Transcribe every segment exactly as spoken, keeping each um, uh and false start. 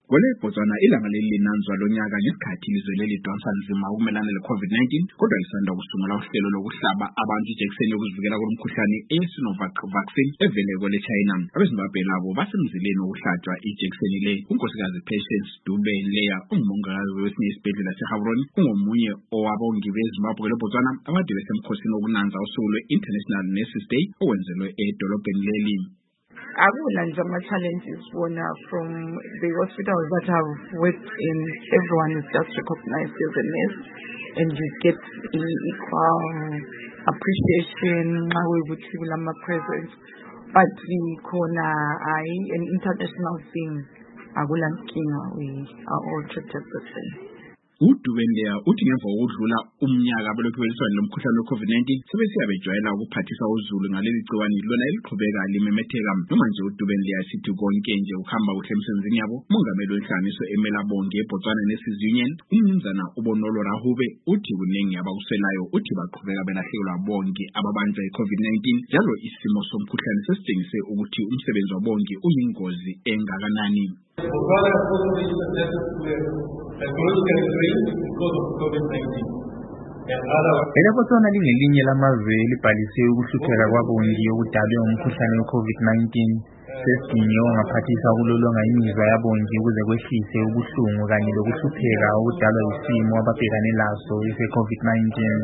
Kwele Botswana ilanga lelinanzwa lonyaka ngesikhathi ilizwe lelidonsa nzima ukumelana le-COVID nineteen kodwa lisanda kusungula uhlelo lokuhlaba abantu ijekiseni yokuzivikela kulomkhuhlane e-Sinovac vaccine evele kwele China. AbeZimbabwe labo basemzileni wokuhlatshwa ijekiseni le. uNkosikazi Patience Dube-Nleya ungumongikazi wesinye isibhedlela seGaborone ungomunye owabongi beZimbabwe leBotswana abade besemkhosini wokunanza usuku lwe-International Nurses Day owenzelwe edolobheni leli. Akula nje ama-challenges wona from the hospitals that I've worked in. Everyone is just recognized as a nurse and you get equal appreciation nxa kuyikuthi kulama-presence, but khona hayi an international thing akula nkinga, we are all treated the same. uDube-Nleya uthi ngemva kokudlula umnyaka abelokhu beliswana lomkhuhlane we-COVID nineteen sebesiyabejwayela ukuphathisa uzulu ngaleli gciwane lona eliqhubeka limemetheka. Noma nje uDube-Nleya sithi konke nje ukuhamba kuhle emsebenzini yabo, umongameli wenhlanganiso emela bonke eBotswana Nurses Union umnumzana uBonolo Rahube uthi kuningi abakuselayo, uthi baqhubeka belahlekelwa bonke ababanjwa i-COVID nineteen njalo isimo somkhuhlane sesitshengise ukuthi umsebenzi wabonke uyingozi engakanani. ELeBotswana lingelinye lamazwe elibhalise ukuhlupheka kwabongi okudalwe umkhuhlane we-COVID nineteen. Sesidinge ongaphathisa ukulolonga imizwa yabongi ukuze kwehlise ubuhlungu kanye lokuhlupheka okudalwa yisimo ababhekane laso ese-COVID nineteen.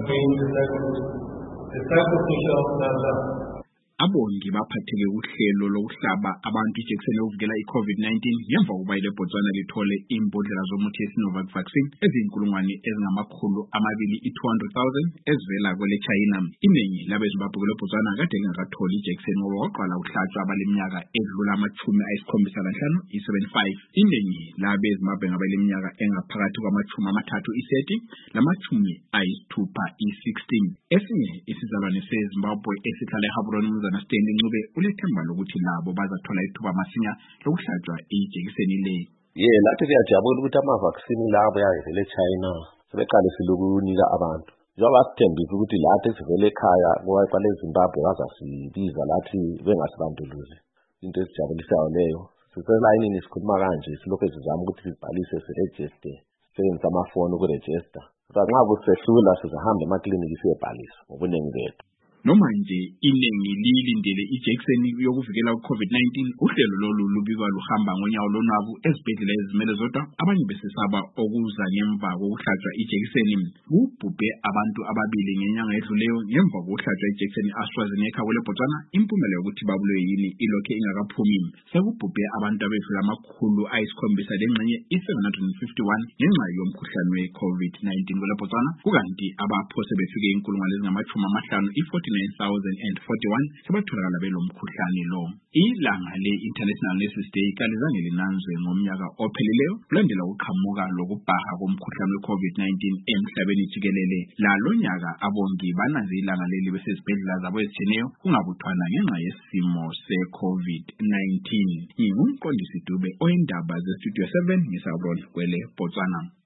Abongi baphatheke uhlelo lokuhlaba abantu ijekiseni yokuvikela i-COVID nineteen ngemva kokuba iLeBotswana lithole imbodlela zomuthi ye-Sinovac vaccine ezinkulungwane ezingamakhulu amabili i-two hundred thousand ezivela kwele China. Iningi labeZimbabwe kweleBotswana kade lingakatholi ijekiseni ngoba kwaqala ukuhlatshwa abaleminyaka edlula amachumi ayisikhombisa lanhlanu i-seventy-five. Iningi labeZimbabwe ngabaleminyaka engaphakathi kwamachumi amathathu iseti lamachumi ayisithupha i-sixteen. Esinye isizalwane seZimbabwe esihlala eGaborone Stanley Ncube ulethemba lokuthi labo bazathola ithuba masinya lokuhlatshwa ijekiseni le. Ye lathi siyajabula ukuthi ama-vaccine labo yavele China sebeqalisile ukunika abantu. Njengoba sithembisa ukuthi lathi sivele ekhaya kwale Zimbabwe bazasibiza lathi bengasibandululi. Into esijabulisayo leyo. Siselayinini sikhuluma kanje silokhu sizama ukuthi sibhalise sirejiste, sisebenzisa amafoni ukurejista. Kodwa nxa kusehlula sizahamba emakliniki siyebhalisa ngobuningi bethu. Noma nje iningi lilindele ijekiseni yokuvikela ku-COVID nineteen, uhlelo lolu lubikwa luhamba ngonyawo lonwabu ezibhedlela ezimele zodwa, abanye besesaba okuza ngemva kokuhlatshwa ijekiseni. Kubhubhe abantu ababili ngenyanga edluleyo ngemva kokuhlatshwa ijekiseni AstraZeneca kweleBotswana. Impumela yokuthi babulwe yini ilokhe ingakaphumi. Sekubhubhe abantu abedlula amakhulu ayisikhombisa lengxenye i-seven hundred fifty-one ngenxa yomkhuhlane we-COVID nineteen kweleBotswana, kukanti abaphose befike inkulungwane ezingamachumi amahlanu i-forty-nine thousand forty-one sebatholakala belomkhuhlane lo. Ilanga le-International Nurses Day kalizange linanzwe ngomnyaka ophelileyo kulandela ukuqhamuka lokubhaha komkhuhlane we-COVID nineteen emhlabeni jikelele. Lalo nyaka abongi bananze ilanga leli besezibhedlela zabo ezitshiyeneyo kungabuthwana ngenxa yesimo se-COVID nineteen. Ngumqondisi Dube oyindaba ze-Studio seven ngeGaborone kwele Botswana.